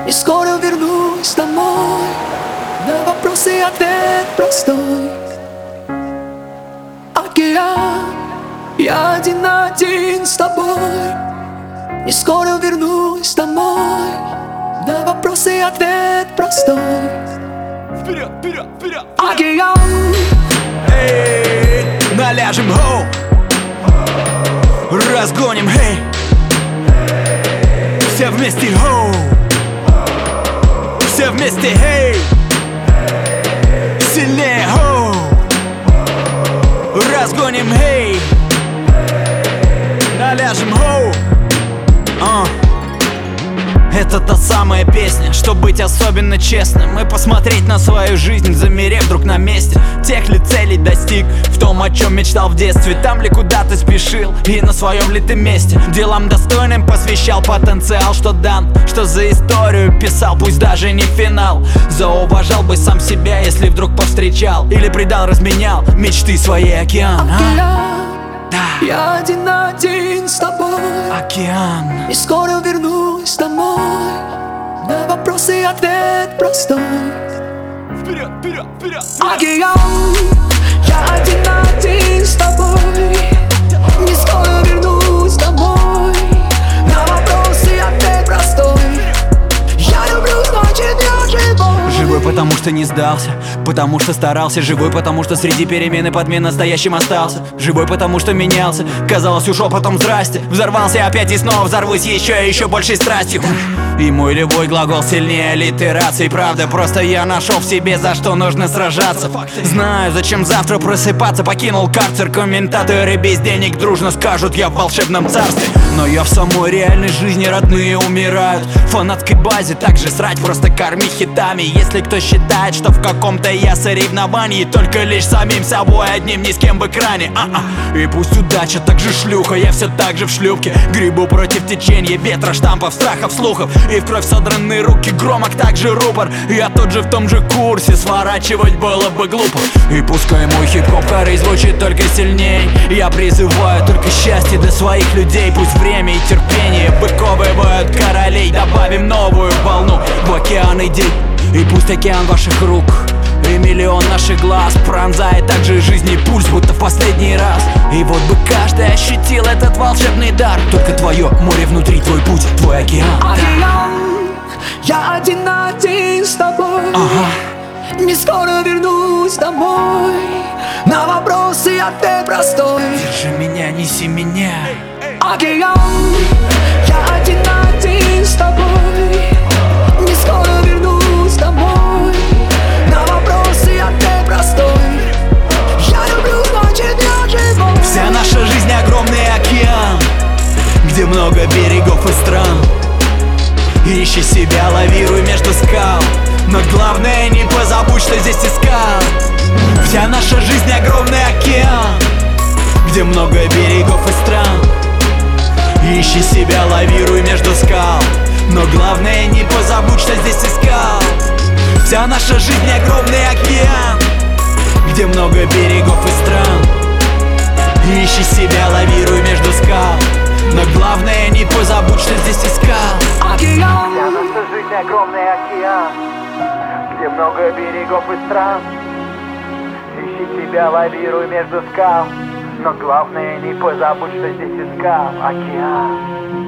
И скоро вернусь домой. На вопросы ответ простой. Океан, я один на один с тобой. И скоро вернусь домой. На вопросы ответ простой. Вперед, вперед, вперед! Океан, Эй, наляжем, хоу! Разгоним, эй! Все вместе, хоу! Все вместе, эй! Сильнее, хоу! Разгоним, эй! Наляжем, хоу! Это та самая песня, чтоб быть особенно честным и посмотреть на свою жизнь, замерев вдруг на месте. Тех ли целей достиг, в том, о чем мечтал в детстве? Там ли куда ты спешил, и на своем ли ты месте? Делам достойным посвящал потенциал, что дан, что за историю писал, пусть даже не финал. Зауважал бы сам себя, если вдруг повстречал или предал, разменял мечты свои, океан. океан, я один на один с тобой. Океан. И скоро вернусь домой. На вопросы ответ простой. Вперед, вперед, вперед! Океан, я один на один с тобой. Не скоро вернусь домой. На вопросы ответ простой. Я люблю, значит я живой. Живой, потому что не сдался, потому что старался. Живой, потому что среди перемен и подмен настоящим остался. Живой, потому что менялся, казалось, ушел, потом здрасте. Взорвался опять и снова взорвусь еще и еще большей страстью. И мой любой глагол сильнее аллитерации. Правда, просто я нашел в себе, за что нужно сражаться. Знаю, зачем завтра просыпаться. Покинул карцер, комментаторы без денег дружно скажут: я в волшебном царстве. Но я в самой реальной жизни, родные умирают. В фанатской базе также срать, просто корми хитами. Если кто считает, что в каком-то я соревновании, только лишь самим собой одним, ни с кем в экране. И пусть удача так же шлюха, я все так же в шлюпке. Грибу против течения ветра, штампов, страхов, слухов. И в кровь содраны руки, громок также рупор. Я тот же в том же курсе, сворачивать было бы глупо. И пускай мой хип-хоп хорей звучит только сильней, я призываю только счастье для своих людей. Пусть время и терпение выковывают королей. Добавим новую волну в океан идей. И пусть океан ваших рук и миллион наших глаз пронзает также жизни пульс, будто в последний раз. И вот бы каждый ощутил этот волшебный дар. Только твое море внутри, твой путь, твой океан. Океан, я один на один с тобой. Не скоро вернусь домой. На вопросы ответ простой. Держи меня, неси меня. Океан, я один на один с тобой. Не скоро вернусь домой. На вопросы ответ простой. Я люблю, значит я живой. Вся наша жизнь огромный океан, где много берегов и стран. Ищи себя, лавируй между скал, но главное не позабудь, что здесь искал. Вся наша жизнь огромный океан, где много берегов и стран. Ищи себя, лавируй между скал, но главное не позабудь, что здесь искал. Вся наша жизнь огромный океан, где много берегов и стран. Ищи себя, лавируй между скал, но главное не позабудь, что здесь искал. Океан, Вся наша жизнь огромный океан, где много берегов и стран. Ищи себя, лавируй между скал, но главное не позабудь, что здесь искал. Океан.